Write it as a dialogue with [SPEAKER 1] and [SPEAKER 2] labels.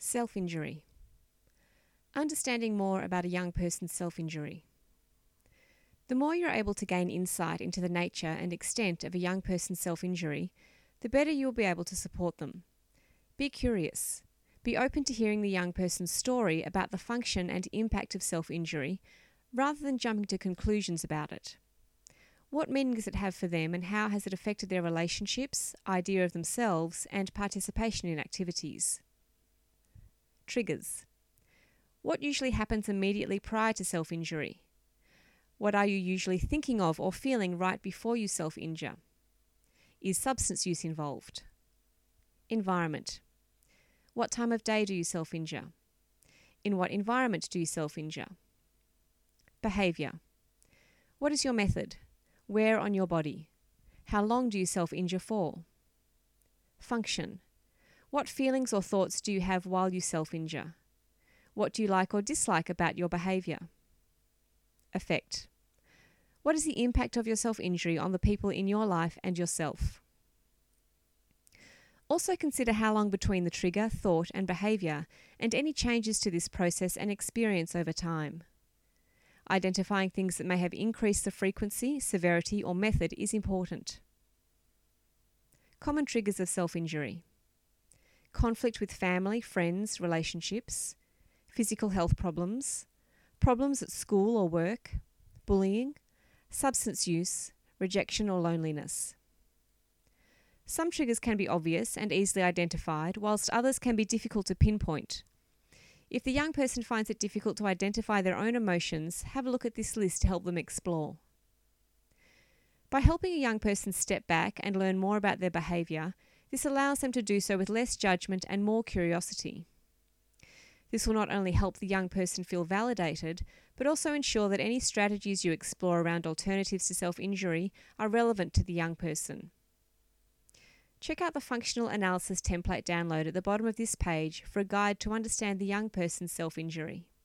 [SPEAKER 1] Self-injury. Understanding more about a young person's self-injury. The more you're able to gain insight into the nature and extent of a young person's self-injury, the better you'll be able to support them. Be curious. Be open to hearing the young person's story about the function and impact of self-injury, rather than jumping to conclusions about it. What meaning does it have for them, and how has it affected their relationships, idea of themselves, and participation in activities? Triggers. What usually happens immediately prior to self-injury? What are you usually thinking of or feeling right before you self-injure? Is substance use involved? Environment. What time of day do you self-injure? In what environment do you self-injure? Behaviour. What is your method? Where on your body? How long do you self-injure for? Function. What feelings or thoughts do you have while you self-injure? What do you like or dislike about your behaviour? Effect. What is the impact of your self-injury on the people in your life and yourself? Also consider how long between the trigger, thought and behaviour, and any changes to this process and experience over time. Identifying things that may have increased the frequency, severity or method is important. Common triggers of self-injury. Conflict with family, friends, relationships, physical health problems, problems at school or work, bullying, substance use, rejection or loneliness. Some triggers can be obvious and easily identified, whilst others can be difficult to pinpoint. If the young person finds it difficult to identify their own emotions, have a look at this list to help them explore. By helping a young person step back and learn more about their behaviour, this allows them to do so with less judgment and more curiosity. This will not only help the young person feel validated, but also ensure that any strategies you explore around alternatives to self-injury are relevant to the young person. Check out the functional analysis template download at the bottom of this page for a guide to understand the young person's self-injury.